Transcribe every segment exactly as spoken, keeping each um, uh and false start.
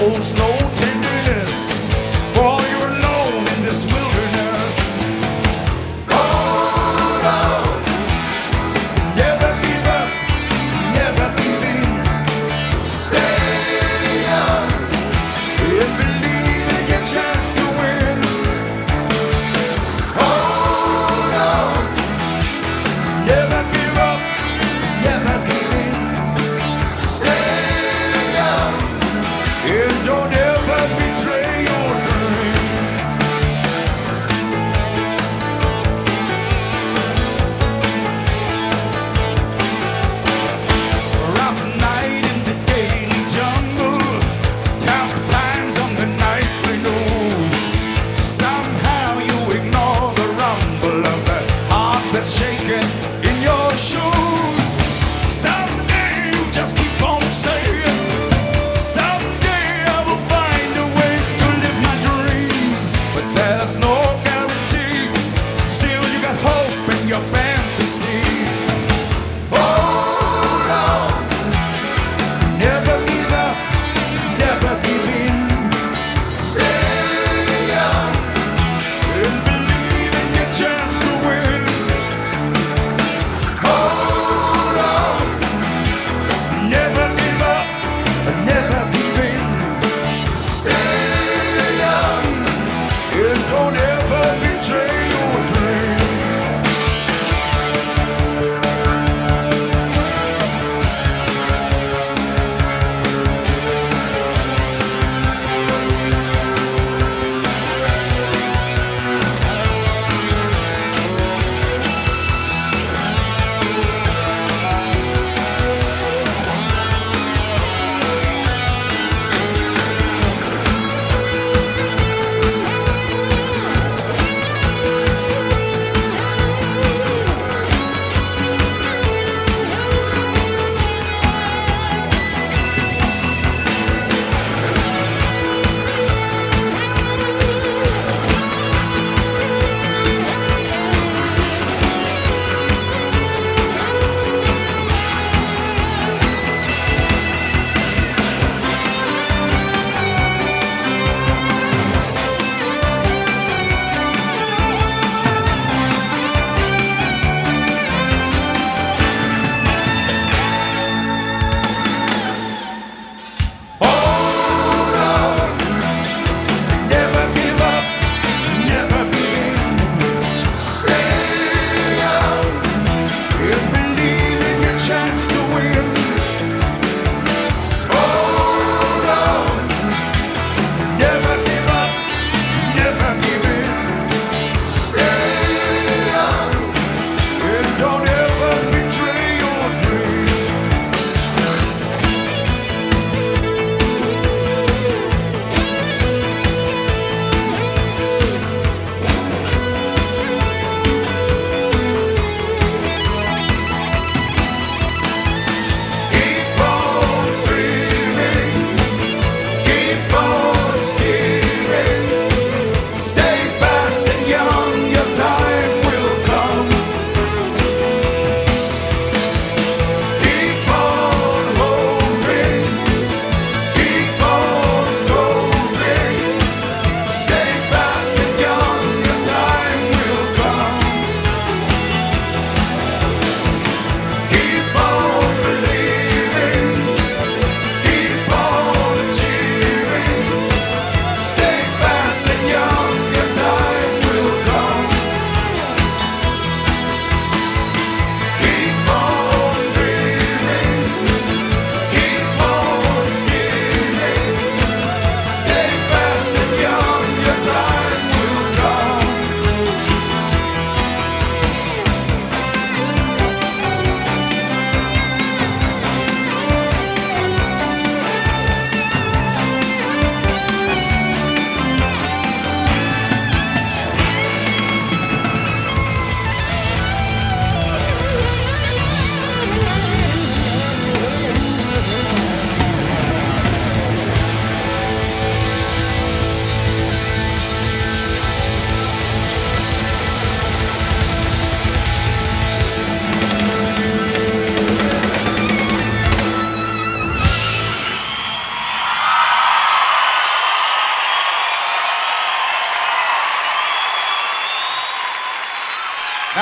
holds no tenderness for all you're alone in this wilderness. Hold on, never give up, never give in. Stay on and believe in your chance to win. Hold on, never give up, never give in. Stay on and don't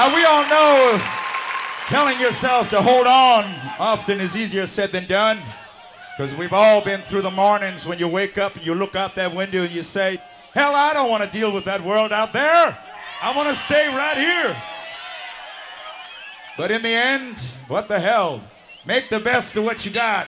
Now, we all know telling yourself to hold on often is easier said than done, because we've all been through the mornings when you wake up and you look out that window and you say, hell, I don't want to deal with that world out there. I want to stay right here. But in the end, what the hell? Make the best of what you got.